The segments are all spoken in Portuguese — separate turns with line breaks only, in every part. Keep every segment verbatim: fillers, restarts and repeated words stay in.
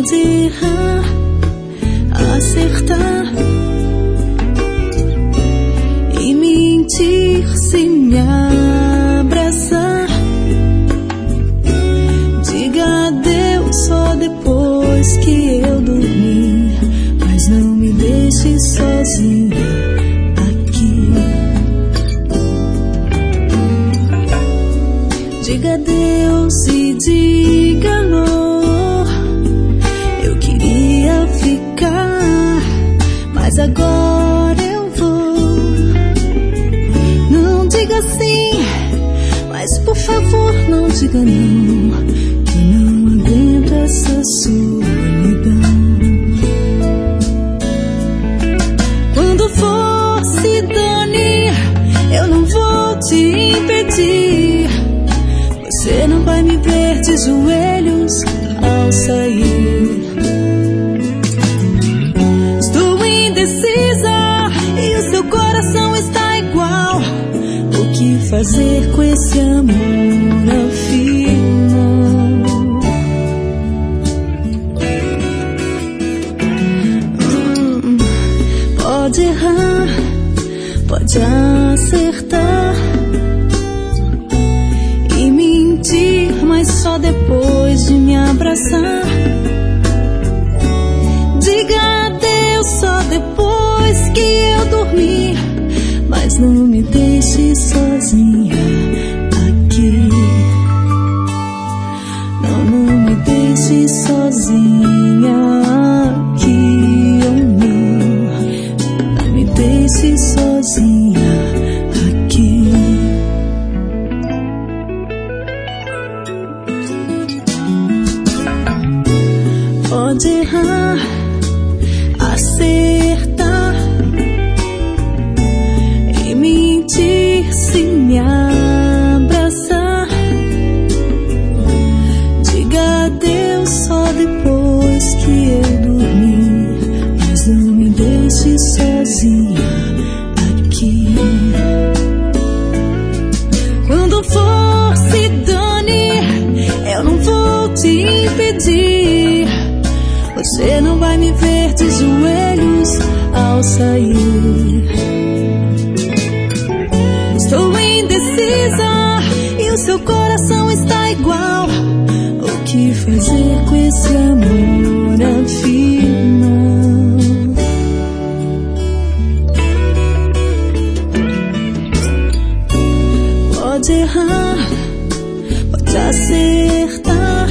Pode errar, acertar e mentir se me abraçar. Diga adeus só depois que eu dormir, mas não me deixe sozinha aqui. Diga adeus e diga amor, eu queria ficar, mas agora eu vou. Não diga sim, mas por favor não diga não, que eu não aguento essa solidão. Quando for, se dane, eu não vou te impedir. Você não vai me ver de joelhos ao sair. Estou indecisa e o seu coração está igual. O que fazer com esse amor afirma? Hum, pode errar, pode acertar e mentir, mas só depois de me abraçar. Diga adeus só depois que eu dormir, mas não me deixe sozinha aqui. Não, não me deixe sozinha aqui. Oh, não, não me deixe sozinha aqui. Pode errar, acertar e mentir se me abraçar. Diga adeus só depois que eu dormir, mas não me deixe sozinha aqui. Quando for, se dane, eu não vou te impedir. Você não vai me ver de joelhos ao sair. Estou indecisa e o seu coração está igual. O que fazer com esse amor afirma? Pode errar, pode acertar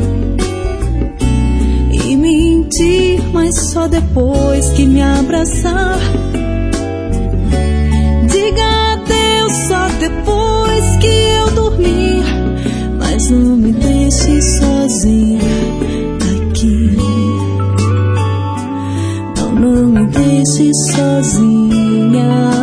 e mentir, mas só depois que me abraçar. Diga adeus só depois que eu dormir, mas não me deixe sozinha aqui. Não, não me deixe sozinha